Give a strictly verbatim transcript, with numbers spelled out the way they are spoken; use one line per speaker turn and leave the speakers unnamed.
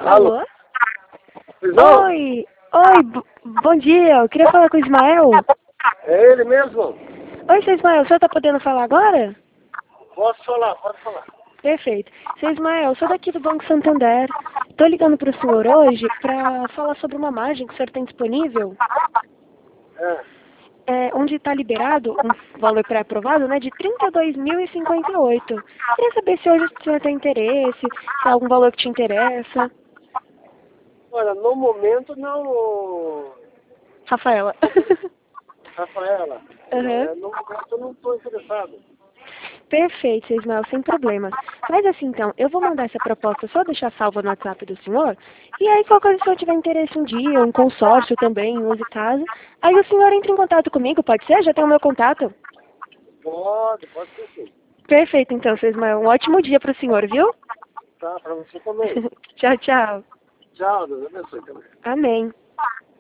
Alô?
Alô?
Prisão?
Oi, oi, b- bom dia, eu queria falar com o Ismael.
É ele mesmo?
Oi, seu Ismael, o senhor tá podendo falar agora?
Posso falar, pode falar.
Perfeito. Seu Ismael, eu sou daqui do Banco Santander. Tô ligando pro senhor hoje pra falar sobre uma margem que o senhor tem disponível,
É.
é, onde está liberado um valor pré-aprovado, né, de trinta e dois mil e cinquenta e oito. Queria saber se hoje o senhor tem interesse, se há algum valor que te interessa.
Olha, no momento não,
Rafaela.
Rafaela.
Uhum.
É, no momento eu não estou interessado.
Perfeito, seu Ismael, sem problemas. Mas assim, então, eu vou mandar essa proposta, só deixar salva no WhatsApp do senhor, e aí qualquer coisa, se eu tiver interesse um dia, um consórcio também, use casa, aí o senhor entra em contato comigo, pode ser? Já tem o meu contato?
Pode, pode ser sim.
Perfeito, então, seu Ismael, um ótimo dia para o senhor, viu?
Tá, para você também.
Tchau, tchau.
Tchau, Deus abençoe também.
Amém.